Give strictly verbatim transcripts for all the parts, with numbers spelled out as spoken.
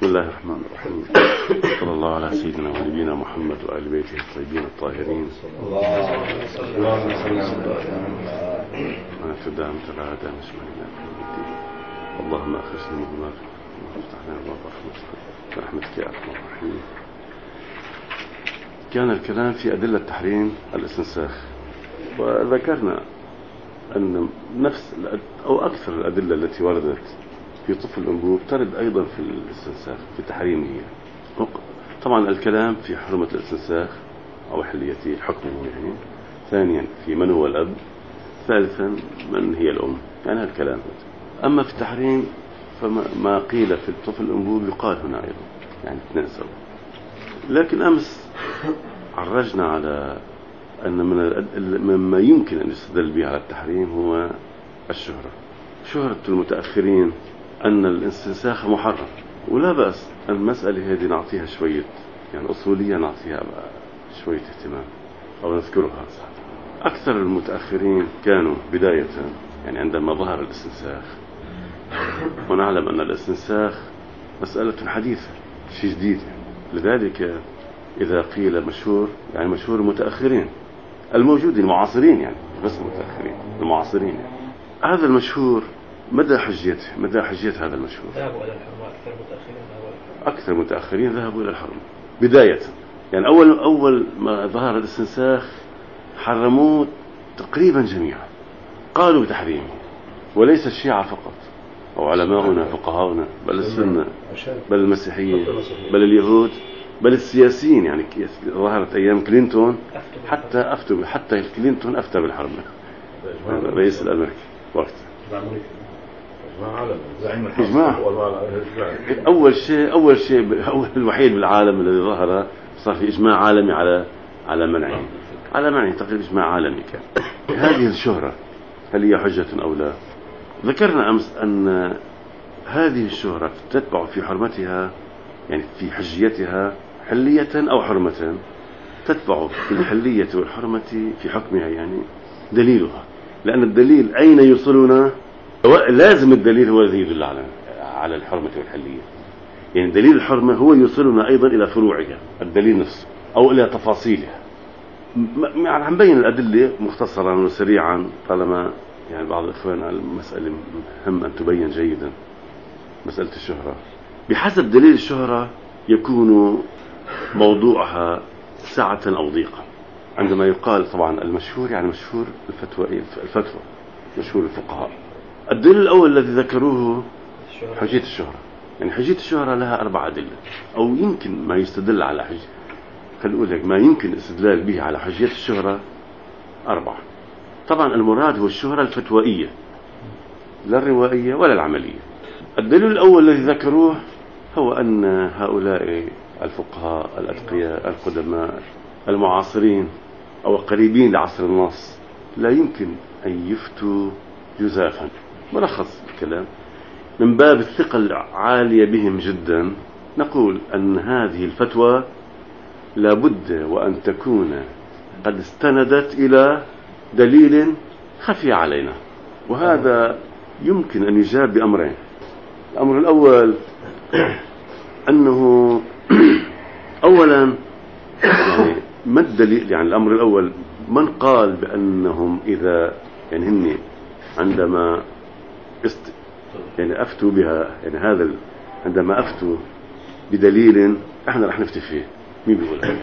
بسم الله الرحمن الرحيم. صلى الله على سيدنا ونبينا محمد وآل بيته الطيبين الطاهرين. ونتدى متبع هدى نشمعنا اللهم أخرجنا من النار وافتح لنا أبواب رحمتك برحمتك يا أرحم الراحمين. كان الكلام في أدلة تحريم الاستنساخ، وذكرنا أن نفس أو أكثر الأدلة التي وردت في طفل الأنبوب ترد أيضا في الاستنساخ في تحريمه. طبعا الكلام في حرمة الاستنساخ أو حليته حكمه يعني. ثانيا في من هو الأب. ثالثا من هي الأم. يعني هذا الكلام. أما في التحريم فما قيل في الطفل الأنبوب يقال هنا أيضا، يعني اثنين سوا. لكن أمس عرجنا على أن من مما يمكن أن يستدل به على التحريم هو الشهرة. شهرة المتأخرين أن الاستنساخ محرم، ولا بأس المسألة هذه نعطيها شوية يعني أصولية، نعطيها شوية اهتمام أو نذكرها. أكثر المتأخرين كانوا بداية يعني عندما ظهر الاستنساخ، ونعلم أن الاستنساخ مسألة حديثة شيء جديد يعني. لذلك إذا قيل مشهور يعني مشهور المتأخرين الموجودين المعاصرين، يعني بس المتأخرين المعاصرين يعني. هذا المشهور مدى حجيته مدى حجية هذا المشهور. ذهبوا إلى الحرمة أكثر متأخرين أكثر متأخرين ذهبوا إلى الحرمة بداية. يعني أول أول ما ظهر الاستنساخ حرموه تقريبا جميعا، قالوا بتحريمه، وليس الشيعة فقط أو علماؤنا فقهاؤنا، بل السنة، بل المسيحيين، بل اليهود، بل السياسيين. يعني ظهرت أيام كلينتون حتى أفتوا حتى كلينتون أفتى بالحرمة، الرئيس الأمريكي وقت إجماع. أول شيء أول شيء أول الوحيد بالعالم الذي ظهر صار في إجماع عالمي على على منعه على منعه تقريبا إجماع عالمي كان. هذه الشهرة هل هي حجة أو لا؟ ذكرنا أمس أن هذه الشهرة تتبع في حرمتها يعني في حجيتها حلية أو حرمة، تتبع في الحلية والحرمة في حكمها يعني دليلها، لأن الدليل أين يوصلنا؟ لازم الدليل هو الذي يدل على على الحرمة والحلية. يعني دليل الحرمة هو يوصلنا أيضا إلى فروعها الدليل نفسه أو إلى تفاصيلها. يعني عم بين الأدلة مختصرا وسريعا طالما يعني بعض الإخوان المسألة مهم أن تبين جيدا. مسألة الشهرة بحسب دليل الشهرة يكون موضوعها سعة أو ضيقة. عندما يقال طبعا المشهور يعني مشهور الفتوى الفتوى مشهور الفقهاء. الدليل الأول الذي ذكروه حجية الشهرة. يعني حجية الشهرة لها أربع أدلة، أو يمكن ما يستدل على حجية، خلينا نقول لك ما يمكن الاستدلال به على حجية الشهرة أربعة. طبعا المراد هو الشهرة الفتوائية لا الروائية ولا العملية. الدليل الأول الذي ذكروه هو أن هؤلاء الفقهاء الأتقياء القدماء المعاصرين أو قريبين لعصر النص لا يمكن أن يفتوا جزافا. ملخص الكلام من باب الثقة العالية بهم جدا نقول أن هذه الفتوى لابد وأن تكون قد استندت إلى دليل خفي علينا، وهذا يمكن أن يجاب بأمرين. الأمر الأول أنه أولا يعني ما الدليل؟ يعني الأمر الأول من قال بأنهم إذا يعني هن عندما است يعني أفتوا بها يعني هذا عندما أفتوا بدليل احنا رح نفتي فيه، مين بيقول هذا؟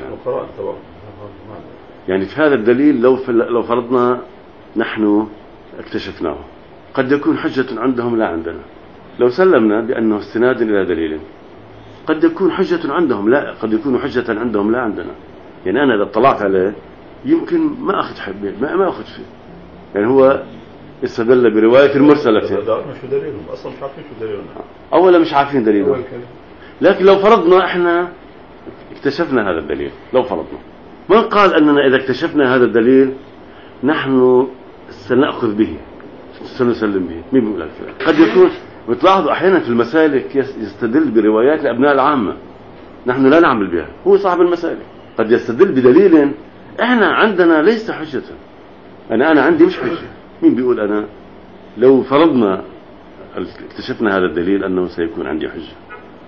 يعني في هذا الدليل لو لو فرضنا نحن اكتشفناه قد يكون حجة عندهم لا عندنا. لو سلمنا بأنه استناد إلى دليل قد يكون حجة عندهم لا قد يكون حجة عندهم لا عندنا. يعني أنا إذا اطلعت عليه يمكن ما أخذ حبه ما ما أخذ فيه. يعني هو استدل برواية المرسلة. شو دليلهم أصلا؟ مش عارفين شو دليلهم. أولا مش عارفين دليلهم، لكن لو فرضنا إحنا اكتشفنا هذا الدليل، لو فرضنا من قال أننا إذا اكتشفنا هذا الدليل نحن سنأخذ به سنسلم به؟ مين بيقول هذا؟ قد يكون بتلاحظوا أحيانا في المسالك يستدل بروايات لأبناء العامة نحن لا نعمل بها. هو صاحب المسالك قد يستدل بدليل إحنا عندنا ليس حجة. أنا أنا عندي مش حجة. مين بيقول أنا لو فرضنا اكتشفنا هذا الدليل أنه سيكون عندي حجة؟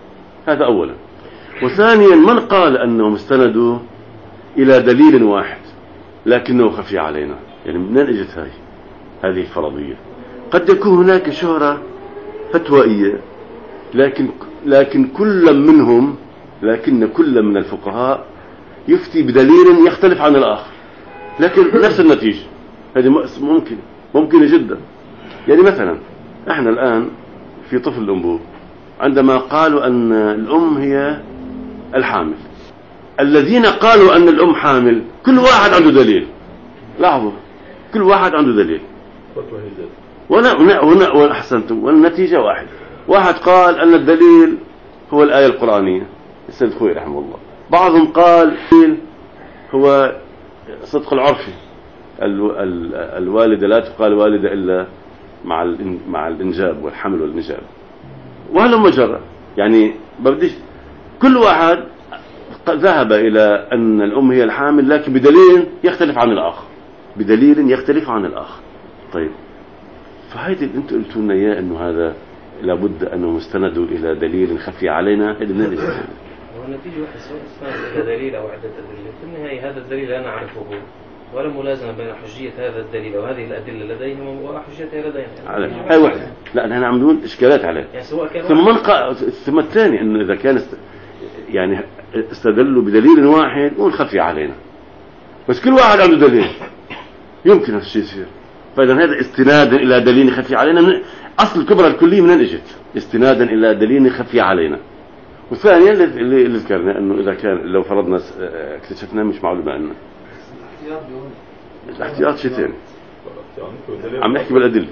هذا أولا. وثانيا من قال أنهم استندوا إلى دليل واحد لكنه خفي علينا؟ يعني من اجت هاي هذه الفرضية؟ قد يكون هناك شهرة فتوائية، لكن لكن كل منهم لكن كل من الفقهاء يفتي بدليل يختلف عن الآخر، لكن نفس النتيجة. هذه ممكن ممكنة جدا. يعني مثلا احنا الآن في طفل الأنبوب، عندما قالوا أن الأم هي الحامل، الذين قالوا أن الأم حامل كل واحد عنده دليل. لاحظوا، كل واحد عنده دليل. وهنا هنا وأحسنتم، والنتيجة واحد. واحد قال أن الدليل هو الآية القرآنية، السيد خوي رحمه الله. بعضهم قال هو صدق العرفي، الوالدة لا تقال والدة إلا مع مع الإنجاب والحمل والإنجاب. وهذا مجرد يعني بديش كل واحد ذهب إلى أن الأم هي الحامل، لكن بدليل يختلف عن الآخر، بدليل يختلف عن الآخر. طيب، فهيدا اللي انتم قلتوا لنا اياه انه هذا لابد انهم استندوا الى دليل خفي علينا. هذا من الدليل هو النتيجة واحد، سواء استند الى دليل او عدة أدلة، في النهاية هذا الدليل لا نعرفه ولا ملازمة بين حجية هذا الدليل وهذه الأدلة لديهم وحجيتها لدينا. يعني هاي واحدة، لا نحن عم نقول إشكالات عليه. يعني سواء كان ثم منقى ثم الثاني إنه إذا كان است... يعني استدلوا بدليل واحد نقول خفي علينا، بس كل واحد عنده دليل يمكن هالشيء يصير. فإذا هذا استنادا إلى دليل خفي علينا. من أصل الكبرى الكلية من اجت استنادا إلى دليل خفي علينا. وثانيا اللي, اللي ذكرنا إنه إذا كان لو فرضنا اكتشفنا مش معلومة أنه الاحتياط شيء ثاني، عم نحكي بالأدلة.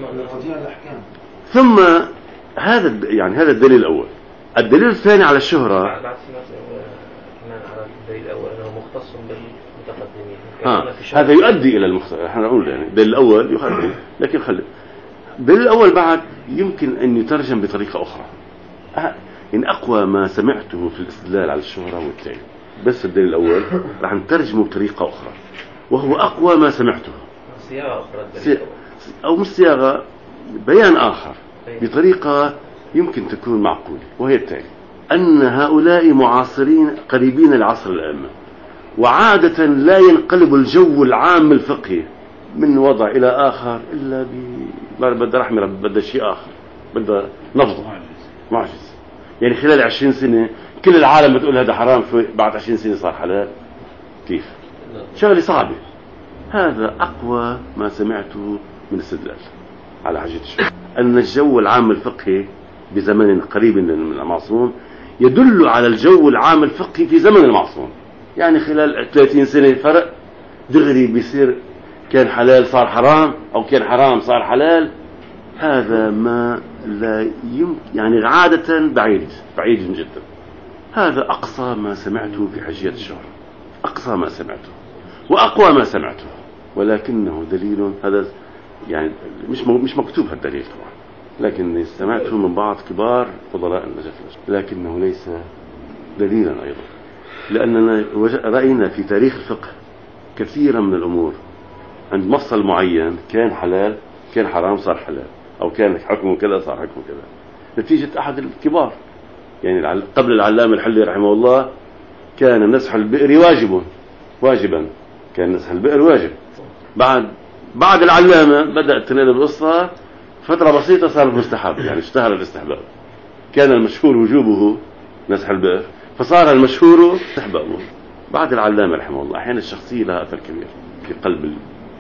ثم هذا يعني هذا الدليل الأول. الدليل الثاني على الشهرة بعد كمان على الدليل الأول أنه مختص بالمتقدمين. ها هذا يؤدي إلى المختص. احنا نقول يعني الدليل الأول يخلي، لكن خلي الدليل الأول بعد يمكن أن يترجم بطريقة أخرى. إن أقوى ما سمعته في الاستدلال على الشهرة هو التالي، بس الدليل الأول راح نترجمه بطريقة أخرى، وهو أقوى ما سمعته. صياغة أخرى سي... أو مش صياغة، بيان آخر بطريقة يمكن تكون معقولة، وهي التالي: أن هؤلاء معاصرين قريبين العصر الأئمة، وعادة لا ينقلب الجو العام الفقهي من وضع إلى آخر إلا ب بدأ رحمة رب بدأ شيء آخر، بدأ نفض معجز. يعني خلال عشرين سنة كل العالم بتقول هذا حرام، بعد عشرين سنة صار حلال. كيف؟ شغلة صعبة. هذا أقوى ما سمعته من استدلال على حجة الشهرة، أن الجو العام الفقهي بزمن قريب من المعصوم يدل على الجو العام الفقهي في زمن المعصوم. يعني خلال ثلاثين سنة فرق دغري بيصير كان حلال صار حرام، أو كان حرام صار حلال. هذا ما لا يمكن، يعني عادة بعيد بعيد جدا. هذا أقصى ما سمعته في حجية الشهرة، أقصى ما سمعته وأقوى ما سمعته، ولكنه دليل. هذا يعني مش مش مكتوب هالدليل طبعا، لكن سمعته من بعض كبار فضلاء النجف، لكنه ليس دليلا أيضا، لأننا رأينا في تاريخ الفقه كثيرا من الأمور عند مفصل معين كان حلال كان حرام صار حلال، أو كان حكمه كذا صار حكمه كذا، نتيجة أحد الكبار. يعني قبل العلامة الحلي رحمه الله كان نسح البئر واجب واجبا كان نسح البئر واجب. بعد بعد العلامة بدأت تنقل القصة، فترة بسيطة صار مستحب، يعني اشتهر الاستحباب. كان المشهور وجوبه نسح البئر، فصار المشهور استحبابه. بعد العلامة رحمه الله أحيانا الشخصية لها أثر كبير في قلب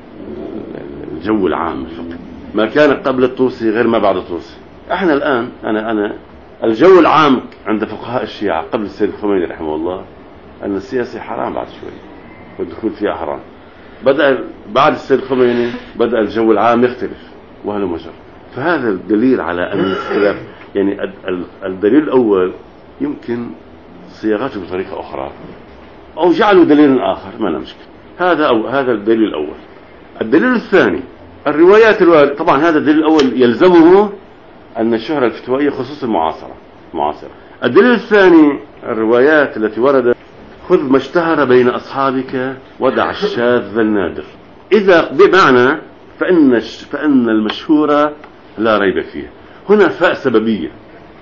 الجو العام الفقهي. ما كان قبل الطوسي غير ما بعد الطوسي. احنا الآن أنا أنا الجو العام عند فقهاء الشيعة قبل السيد الخميني رحمه الله أن السياسة حرام بعد شوي والدخول فيها حرام. بدأ بعد السيد الخميني بدأ الجو العام يختلف، وهذا مجرد. فهذا الدليل على أن الاختلاف، يعني الدليل الأول يمكن صياغته بطريقة أخرى أو جعلوا دليل آخر، ما لا مشكلة. هذا أو هذا الدليل الأول. الدليل الثاني الروايات الواردة. طبعا هذا الدليل الأول يلزمه أن الشهرة الفتوائية خصوصا المعاصرة معاصرة. الدليل الثاني الروايات التي وردت: خذ ما اشتهر بين أصحابك ودع الشاذ النادر. إذا بمعنى فإن فإن المشهورة لا ريب فيه. هنا فاء سببية،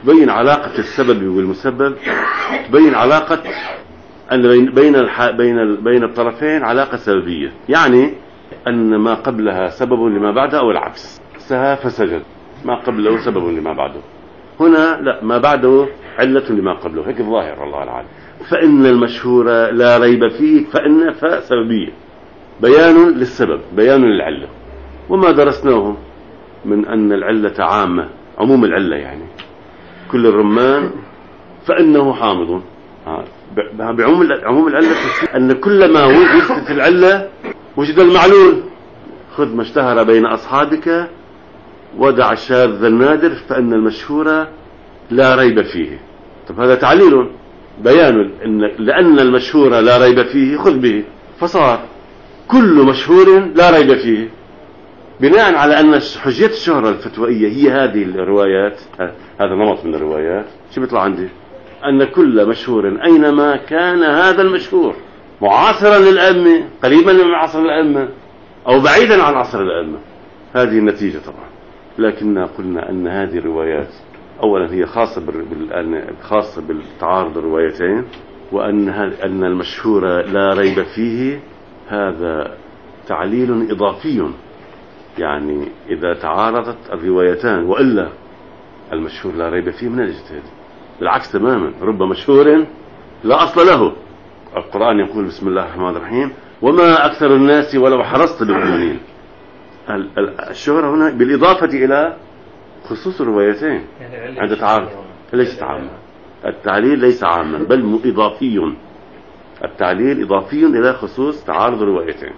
تبين علاقة السبب والمسبب، تبين علاقة أن بين بين الح... بين ال... بين الطرفين علاقة سببية، يعني أن ما قبلها سبب لما بعدها أو العكس، سهى فسجد، ما قبله سبب لما بعده. هنا لا، ما بعده علة لما قبله، هيك الظاهر والله العالم. فإن المشهور لا ريب فيه، فإن فاء سببية، بيان للسبب، بيان للعلة. وما درسناه من أن العلة عامة، عموم العلة يعني كل الرمان فإنه حامض. بعموم عموم العلة أن كلما وجدت العلة وجد المعلول. خذ ما اشتهر بين أصحابك ودع الشاذ النادر، فإن المشهور لا ريب فيه. طب هذا تعليل بيان إن لأن المشهور لا ريب فيه خذ به، فصار كل مشهور لا ريب فيه، بناء على أن حجية الشهرة الفتوائية هي هذه الروايات، هذا نمط من الروايات. شو بيطلع عندي؟ أن كل مشهور أينما كان هذا المشهور معاصرا للأئمة، قريبا من عصر الأئمة أو بعيدا عن عصر الأئمة، هذه النتيجة طبعا. لكننا قلنا أن هذه الروايات أولا هي خاصة بال... خاصة بالتعارض الروايتين، وأن أن المشهور لا ريب فيه هذا تعليل إضافي، يعني إذا تعارضت الروايتان، وإلا المشهور لا ريب فيه من الاجتهاد. بالعكس تماما، رب مشهور لا أصل له. القرآن يقول بسم الله الرحمن الرحيم وما أكثر الناس ولو حرصت بالمؤمنين. الشهرة هنا بالإضافة إلى خصوص الروايتين عند تعارض، ليست عاما. التعليل ليس عاما بل إضافي، التعليل إضافي إلى خصوص تعارض الروايتين.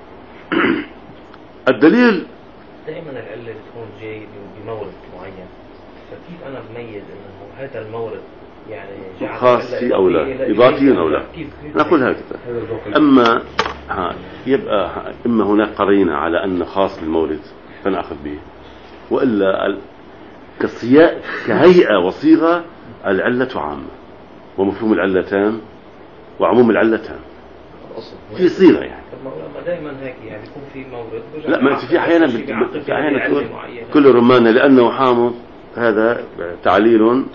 الدليل دائما العلة بتكون جاي بمورد معين، فكيف أنا بميز أنه هذا المورد يعني خاص فيه أو لا، إضافي أو لا، نقول هكذا. أما ها يبقى إما هناك قرينة على أن خاص بالمورد فنأخذ به، وإلا كصياء كهيئة وصيغة العلة عامة، ومفهوم العلة تام، وعموم العلة تام في صيغة يعني. دائما هيك يعني يكون في مورد. لا، ما في أحيانا في أحيانا تكون كل رمان لأنه حامض، هذا تعليل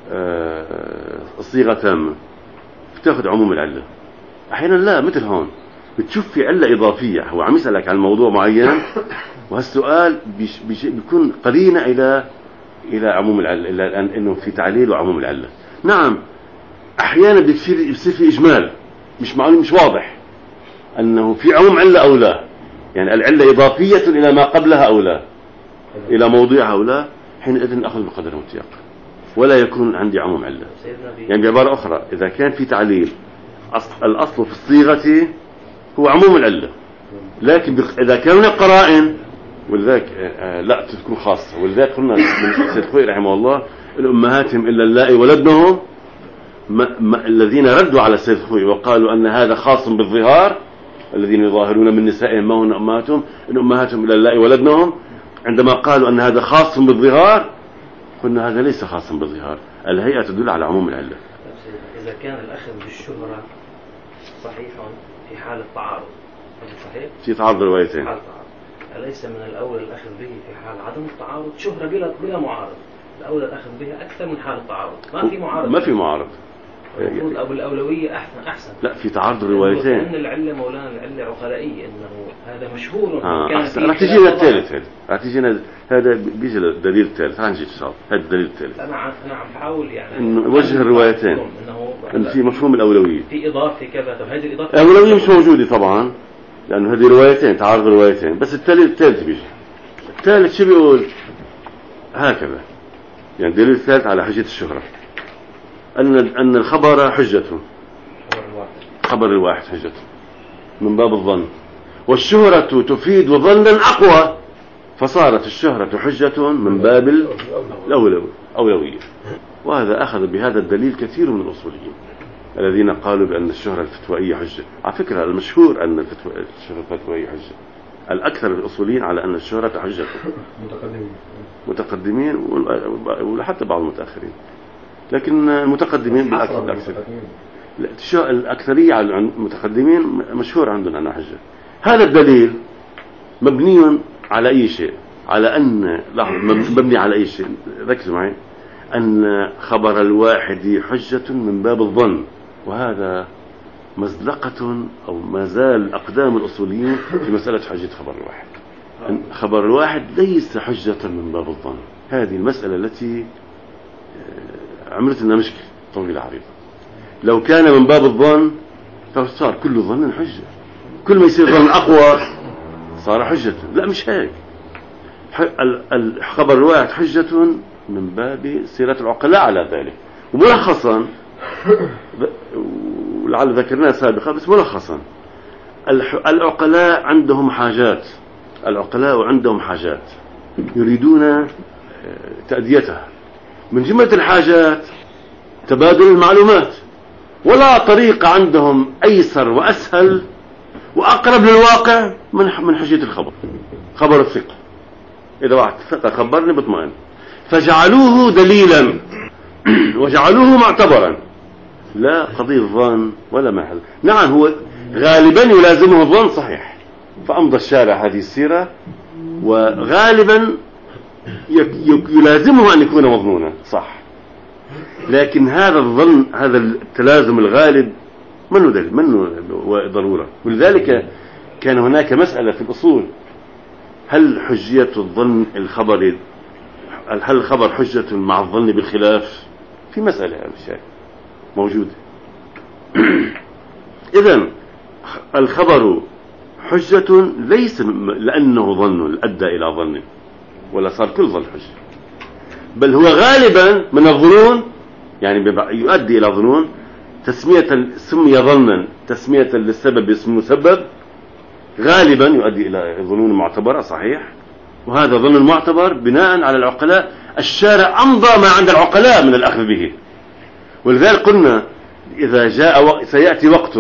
الصيغة تامة، بتاخذ عموم العلة. أحيانا لا، مثل هون بتشوف في علة إضافية، هو عم يسألك عن موضوع معين، وهالسؤال بيش بيش بيكون قرينة إلى إلى عموم العلة، إلى أنه في تعليل وعموم العلة. نعم، أحيانا بيصير بيصير في إجمال مش معلوم، مش واضح أنه في عموم علة أو لا، يعني العلة إضافية إلى ما قبلها أو لا، إلى موضوعها أو لا، حينئذ أخذ بقدر المتيقن ولا يكون عندي عموم علة. يعني بعبارة أخرى، إذا كان في تعليل الأصل في الصيغة هو عموم العلة، لكن إذا كان قرائن ولذلك لا تكون خاصة. ولذلك قلنا من سيد خوي رحمه الله الأمهاتهم إلا اللائي ولدنهم، ما ما الذين ردوا على سيد خوي وقالوا أن هذا خاص بالظهار، الذين يظاهرون من نسائهم ما هن أمهاتهم إن أمهاتهم إلا اللائي ولدنهم، عندما قالوا أن هذا خاص بالظهار قلنا هذا ليس خاصا بالظهار، الهيئة تدل على عموم العلة. إذا كان الأخذ بالشهرة صحيح في حال التعارض، صحيح؟ في تعارض روايتين، أليس من الأول الأخذ به في حال عدم التعارض؟ شهرة بلا بلا معارض، الأولى الأخذ بها أكثر من حال التعارض. ما في معارض، ما في معارض، المفروض أو الأولوية أحسن أحسن. لا، في تعارض الروايتين، لأن العلة مولانا العلة عقلائية، إنه هذا مشهور. آه راح تجينا الثالث، هذا راح تجينا، هذا بيجي الدليل الثالث، راح نجي إن شاء الله هذا الدليل الثالث. أنا عم أنا عم بحاول يعني إنه وجه الروايتين، إن في مفهوم الأولوية، في إضافة كذا. طب هذه الإضافة الأولوية مش موجودة طبعا، لأنه هذه روايتين تعارض روايتين، بس الثالث الثالث بيجي. الثالث شو بيقول؟ هكذا يعني الدليل الثالث على حجة الشهرة أن أن الخبر حجة، خبر الواحد حجة من باب الظن، والشهرة تفيد ظنا أقوى، فصارت الشهرة حجة من باب الأولوية. وهذا أخذ بهذا الدليل كثير من الأصوليين الذين قالوا بأن الشهرة الفتوائية حجة. على فكرة المشهور أن الشهرة الفتوائية حجة، الأكثر الأصوليين على أن الشهرة حجة، متقدمين متقدمين وحتى بعض المتأخرين، لكن المتقدمين بالأكثر لا، الأكثرية على المتقدمين مشهور عندهم أنها حجة. هذا الدليل مبني على أي شيء، على أن لا مبني على أي شيء، ركزوا معي، أن خبر الواحد حجة من باب الظن، وهذا مزلقة أو ما زال أقدام الأصوليين في مسألة حجة خبر الواحد. خبر الواحد ليس حجة من باب الظن. هذه المسألة التي عملت لنا مشكلة طويلة عريضة. لو كان من باب الظن فصار كل ظن حجة، كل ما يصير ظن أقوى صار حجة. لا، مش هيك. الخبر الواحد حجة من باب سيرة العقلاء على ذلك. وملخصا، ولعل ذكرناه سابقا، بس ملخصا، العقلاء عندهم حاجات، العقلاء عندهم حاجات يريدون تأديتها. من جملة الحاجات تبادل المعلومات، ولا طريقة عندهم أيسر وأسهل وأقرب للواقع من من حجية الخبر، خبر الثقة. إذا واحد ثقة خبرني بطمئن، فجعلوه دليلا وجعلوه معتبرا، لا قضية ظن ولا محل. نعم، هو غالبا يلازمه الظن، صحيح، فأمضى الشارع هذه السيرة، وغالبا يلازمه أن يكون مظنونا، صح، لكن هذا الظن، هذا التلازم الغالب منه دليل، منه ضرورة. ولذلك كان هناك مسألة في الأصول: هل حجية الظن الخبر، هل الخبر حجة مع الظن بالخلاف؟ في مسألة هذه موجودة. إذن الخبر حجة ليس لأنه ظن أدى إلى ظن، ولا صار كل ظن حجة، بل هو غالبا من الظنون، يعني يؤدي إلى ظنون. تسمية سمي ظنا تسمية للسبب اسم مسبب، غالبا يؤدي إلى ظنون معتبرة، صحيح، وهذا ظن معتبر بناء على العقلاء. الشارع أمضى ما عند العقلاء من الأخذ به. ولذلك قلنا إذا جاء وقت، سيأتي وقت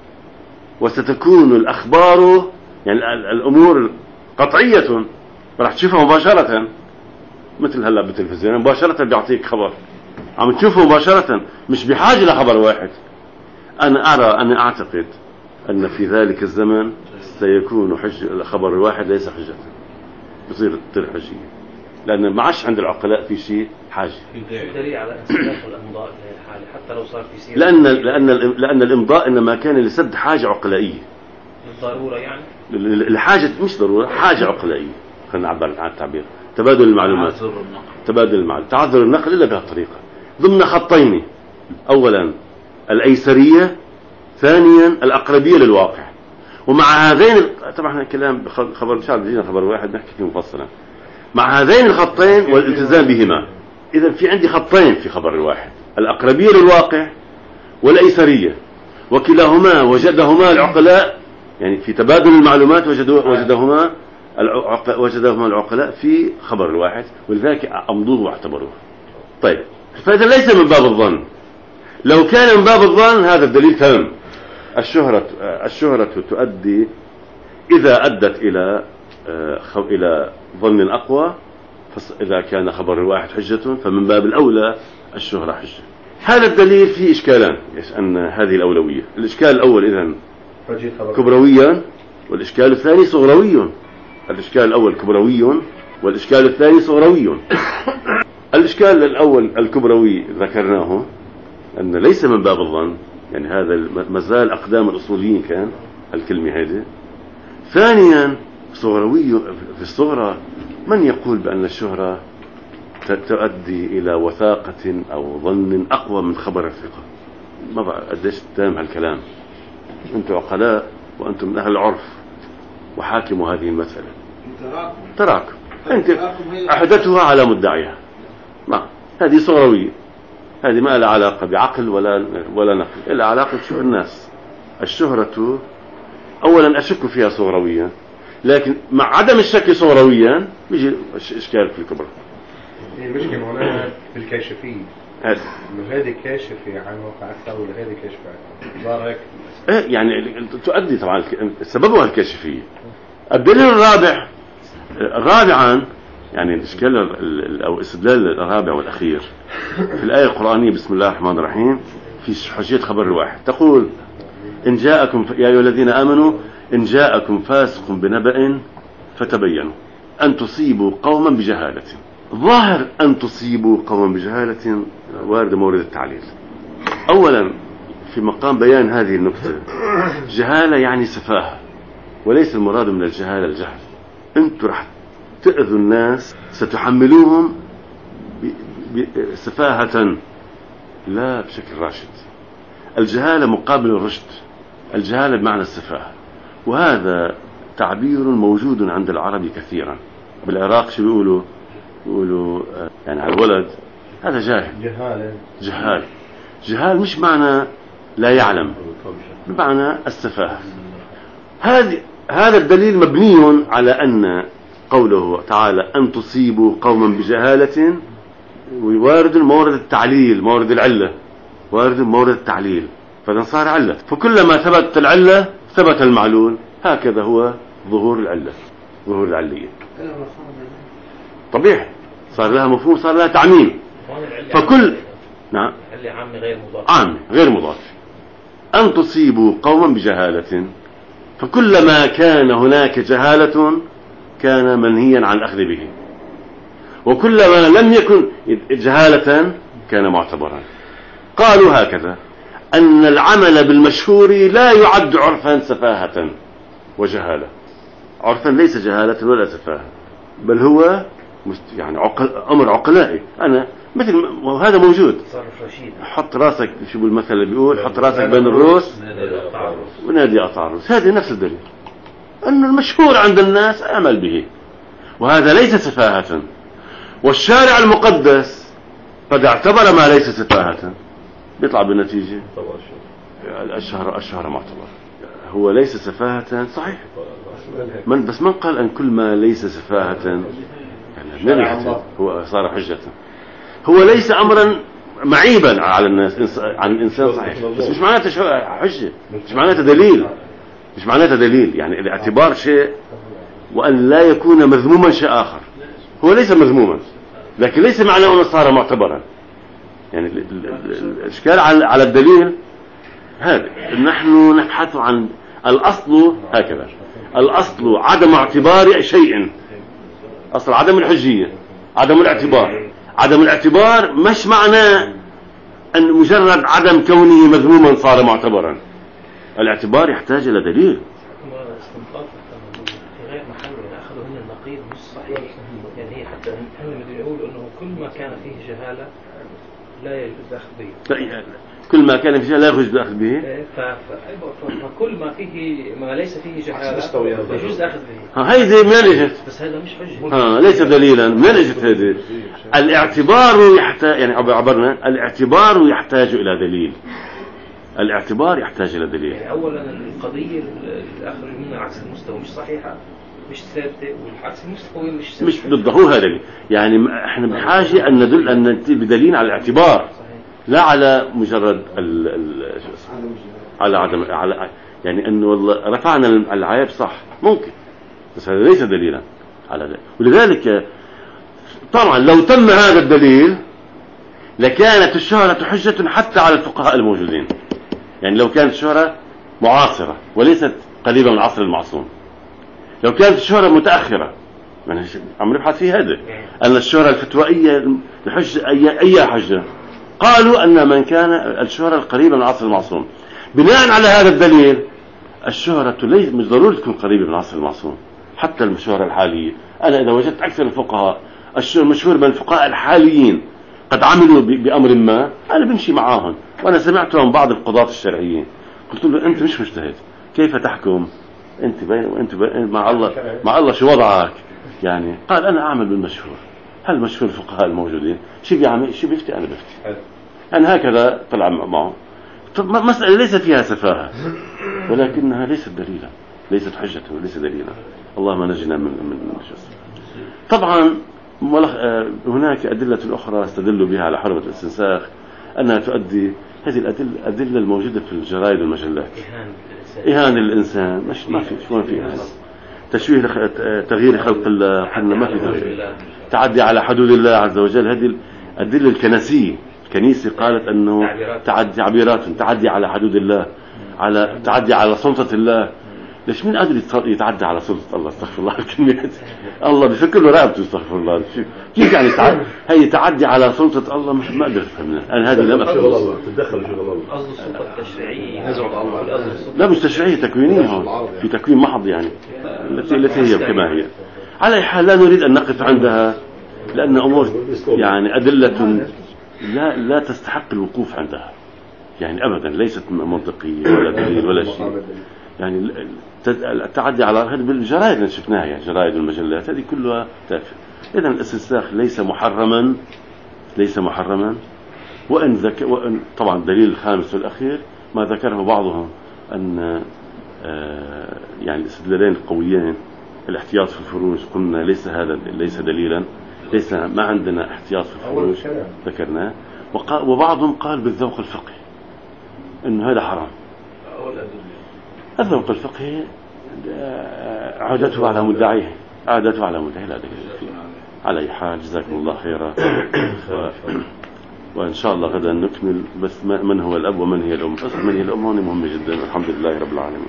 وستكون الأخبار، يعني الأمور قطعية، راح تشوفها مباشرة، مثل هلا بالتلفزيون مباشرة بيعطيك خبر، عم تشوفه مباشرة، مش بحاجة لخبر واحد. أنا أرى، أنا أعتقد أن في ذلك الزمن سيكون حج الخبر الواحد ليس حجة، بصير تصير حجية، لأن ما عادش عند العقلاء في شيء حاجة. دليل على انسلاخ الأمضاء في الحالة حتى لو صار في سيرة، لأن لأن لأن الإمضاء إنما كان لسد حاجة عقلائية. بالضرورة يعني؟ الحاجة مش ضرورة، حاجة عقلائية، خلينا نعبر عن التعبير. تبادل المعلومات، تبادل المعلومات، تعذر النقل إلا بهالطريقة، ضمن خطين: أولا الأيسرية، ثانيا الأقربية للواقع. ومع هذين طبعا الكلام خبر مش عارف، خبر واحد نحكي فيه مفصلا. مع هذين الخطين والالتزام بهما، إذا في عندي خطين في خبر الواحد: الأقربية للواقع والأيسرية، وكلاهما وجدهما العقلاء، يعني في تبادل المعلومات وجدوا وجدهما وجدهما العقلاء في خبر الواحد، ولذلك أمضوه واعتبروه. طيب، فإذا ليس من باب الظن. لو كان من باب الظن هذا الدليل تام. الشهرة الشهرة تؤدي، إذا أدت إلى إلى ظن أقوى، إذا كان خبر الواحد حجة فمن باب الأولى الشهرة حجة. هذا الدليل فيه إشكالان، أن هذه الأولوية. الإشكال الأول إذن كبرويا، والإشكال الثاني صغروي. الإشكال الأول كبروي، والإشكال الثاني صغروي. الإشكال الأول الكبروي ذكرناه، أن ليس من باب الظن، يعني هذا مازال أقدام الأصوليين كان الكلمة هذه. ثانيا صغروي، في الصغرى من يقول بأن الشهرة تؤدي إلى وثاقة أو ظن أقوى من خبر الثقة؟ ما بقى قديش تام هالكلام. أنتم عقلاء وأنتم من أهل العرف، وحاكموا هذه المسألة. تراكم، أنت أحدثها على مدعيها. ما هذه صغروية، هذه ما لها علاقة بعقل ولا ولا نقل، إلا علاقة شو الناس. الشهرة أولا أشك فيها صغرويا، لكن مع عدم الشك صغرويا بيجي إشكال في الكبرى. المشكلة مولانا في الكاشفية، هذا هذه كاشفة عن واقع أكثر ولا هذه كاشفة ظاهر هيك؟ إيه يعني تؤدي طبعا سببها الكاشفية. الدليل الرابع، رابعا يعني الإشكال أو الاستدلال الرابع والأخير في الآية القرآنية: بسم الله الرحمن الرحيم، في حجية خبر الواحد تقول: إن جاءكم يا أيها الذين آمنوا إن جاءكم فاسق بنبأ فتبينوا أن تصيبوا قوما بجهالة ظاهر أن تصيبوا قوما بجهالة وارد مورد التعليل. أولا في مقام بيان هذه النكتة، جهالة يعني سفاهة، وليس المراد من الجهالة الجهل. أنتم رح تأذوا الناس، ستحملوهم سفاهة لا بشكل راشد. الجهالة مقابل الرشد، الجهالة بمعنى السفاهة، وهذا تعبير موجود عند العرب كثيرا. بالعراق شو بيقولوا؟ بيقولوا يعني على الولد هذا جاهل، جهالة جهال. جهال مش معنى لا يعلم، بمعنى السفاهة. هذه هذا الدليل مبني على أن قوله تعالى أن تصيبوا قوما بجهالة وارد مورد التعليل، مورد العلة، وارد مورد التعليل، فإذا صار علة، فكلما ثبت العلة ثبت المعلول. هكذا هو ظهور العلة، ظهور العلية طبيعي، صار لها مفهوم، صار لها تعميم. فكل نعم اللي عام غير مضاف، عام غير مضاف. أن تصيبوا قوما بجهالة، فكلما كان هناك جهالة كان منهيا عن الأخذ به، وكلما لم يكن جهالة كان معتبرا. قالوا هكذا أن العمل بالمشهور لا يعد عرفا سفاهة وجهالة. عرفا ليس جهالة ولا سفاهة، بل هو يعني عقل، أمر عقلائي. أنا مثل وهذا موجود، حط راسك، شو بالمثل اللي بيقول حط راسك بين الروس ونادي أقطع الروس. هذه نفس الدليل، أن المشهور عند الناس أعمل به، وهذا ليس سفاهة. والشارع المقدس قد اعتبر ما ليس سفاهة، بيطلع بالنتيجة الشهر الشهر معتبر. هو ليس سفاهة صحيح، من بس من قال أن كل ما ليس سفاهة يعني هو صار حجة. هو ليس أمرا معيبا على الناس، عن الإنسان صحيح، بس مش معناته حجة، مش معناته دليل، مش معناته دليل. يعني الاعتبار شيء وأن لا يكون مذموما شيء آخر. هو ليس مذموما، لكن ليس معناه أنه صار معتبرا. يعني الإشكال على الدليل هذا. نحن نبحث عن الأصل هكذا، الأصل عدم اعتبار شيء، أصل عدم الحجية، عدم الاعتبار. عدم الاعتبار مش معناه أن مجرد عدم كونه مذموما صار معتبرا. الاعتبار يحتاج إلى دليل. في غير محله أخذوا من النقيض مش صحيح. يعني هي حتى هم يقولوا أنه كل ما كان فيه جهالة لا يجوز الأخذ به. كل ما كان فيه لا يجوز الأخذ به. فكل ما فيه ما ليس فيه جهالة يجوز الأخذ به. ها هيدي منين اجت؟ بس هذا مش حجة. ها ليس دليلا. منين اجت هذه؟ الاعتبار يحتاج، يعني عبرنا الاعتبار يحتاج إلى دليل. الاعتبار يحتاج إلى دليل. يعني أولا القضية الأخذ منها عكس المستوى مش صحيحة، مش ثابتة، والعكس المستوى مش ثابتة. مش بالضبط هذا. يعني احنا بحاجة أن ندل أن نأتي بدليل على الاعتبار، لا على مجرد ال ال على عدم على يعني انه والله رفعنا العيب صح ممكن، بس هذا ليس دليلا على ذلك. ولذلك طبعا لو تم هذا الدليل لكانت الشهرة حجة حتى على الفقهاء الموجودين. يعني لو كانت الشهرة معاصرة وليست قريبة من العصر المعصوم، لو كانت الشهرة متأخرة، يعني عم نبحث في هذا أن الشهرة الفتوائية الحجة أي أي حجة، قالوا أن من كان الشهرة القريبة من العصر المعصوم. بناء على هذا الدليل الشهرة ليس مش ضروري تكون قريبة من العصر المعصوم، حتى الشهرة الحالية. أنا إذا وجدت أكثر الفقهاء المشهور من الفقهاء الحاليين قد عملوا بأمر ما، أنا بمشي معاهم. وأنا سمعت من بعض القضاة الشرعيين قلت له أنت مش مجتهد، كيف تحكم أنت بين وأنت بين مع الله مع الله شو وضعك؟ يعني قال أنا أعمل بالمشهور. هل مشهور الفقهاء الموجودين شو بيعمل شو بيفتي أنا بفتي. أنا هكذا طلع معه. طب مسألة ليس فيها سفاهة، ولكنها ليست دليلا، ليست حجة وليس دليلا. اللهم نجنا من من الشر. طبعا هناك أدلة أخرى استدلوا بها على حرمة الاستنساخ، أنها تؤدي هذه الأدلة الأدلة الموجودة في الجرائد والمجلات إهانة الإنسان. مش ما في شو ما في تشويه تغيير خلق الله، قلنا ما في تعدي على حدود الله عز وجل. هذه الأدلة الكنسية، الكنيسة قالت أنه تعدي عبيرات، تعدي على حدود الله، على تعدي على سلطة الله. ليش مين قادر يتعدى على سلطة الله؟ استغفر الله الكلمة. الله بفكر له رقبته، استغفر الله. كيف يعني تعدي؟ هي تعدي على سلطة الله؟ ما أقدر أفهمها أنا. هذه لم أفهم. تتدخل شغل الله. قصد السلطة التشريعية. لا مش تشريعية، تكوينية هون، في تكوين محض يعني التي التي هي كما هي. على أي حال لا نريد أن نقف عندها، لأن أمور يعني أدلة لا لا تستحق الوقوف عندها يعني أبدا، ليست منطقية ولا دليل ولا شيء. يعني التعدي على هذا بالجرائد اللي شفناها، يعني جرائد والمجلات هذه كلها تافهة. إذن الاستنساخ ليس محرما، ليس محرما. وإن, ذك... وإن طبعا الدليل الخامس والأخير ما ذكره بعضهم أن آه يعني الاستدلالين القويين الاحتياط في الفروج، قلنا ليس هذا ليس دليلا، ليس ما عندنا احتياط في الفروج ذكرناه. وقا... وبعضهم قال بالذوق الفقهي إنه هذا حرام. الذوق الفقهي عادته على مدعيه، عادته على مدعيه لا دليل فيه. على أي حال جزاكم الله خيرا. و... وإن شاء الله غدا نكمل بس من هو الأب ومن هي الأم. أصلا من هي الأم هون مهمة جدا. الحمد لله رب العالمين.